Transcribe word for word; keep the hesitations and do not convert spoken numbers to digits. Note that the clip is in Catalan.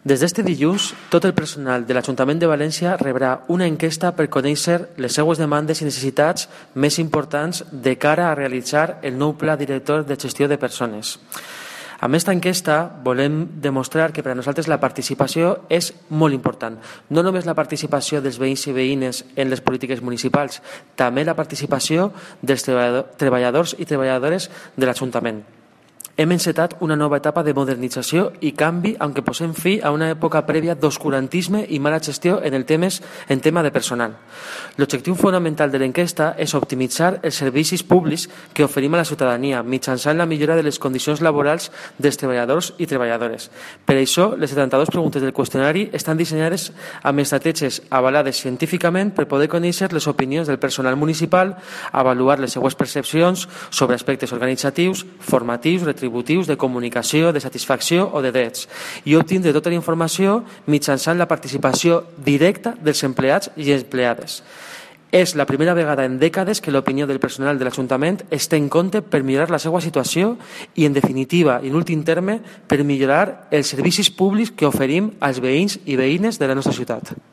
Des d'este dilluns, tot el personal de l'Ajuntament de València rebrà una enquesta per conèixer les seues demandes i necessitats més importants de cara a realitzar el nou Pla Director de Gestió de Persones. Amb aquesta enquesta volem demostrar que per a nosaltres la participació és molt important. No només la participació dels veïns i veïnes en les polítiques municipals, també la participació dels treballadors i treballadores de l'Ajuntament. Hem encetat una nova etapa de modernització i canvi, aunque posem fi a una època prèvia d'oscurantisme i mala gestió en el temes, en tema de personal. L'objectiu fonamental de l'enquesta és optimitzar els servicis públics que oferim a la ciutadania mitjançant la millora de les condicions laborals dels treballadors i treballadores. Per això, les setanta-dues preguntes del qüestionari estan dissenyades amb estratègies avalades científicament per poder conèixer les opinions del personal municipal, avaluar les seues percepcions sobre aspectes organitzatius, formatius, retributius, de comunicació, de satisfacció o de drets i obtindre tota la informació mitjançant la participació directa dels empleats i empleades. És la primera vegada en dècades que l'opinió del personal de l'Ajuntament es té en compte per millorar la seva situació i, en definitiva, i en últim terme, per millorar els servicis públics que oferim als veïns i veïnes de la nostra ciutat.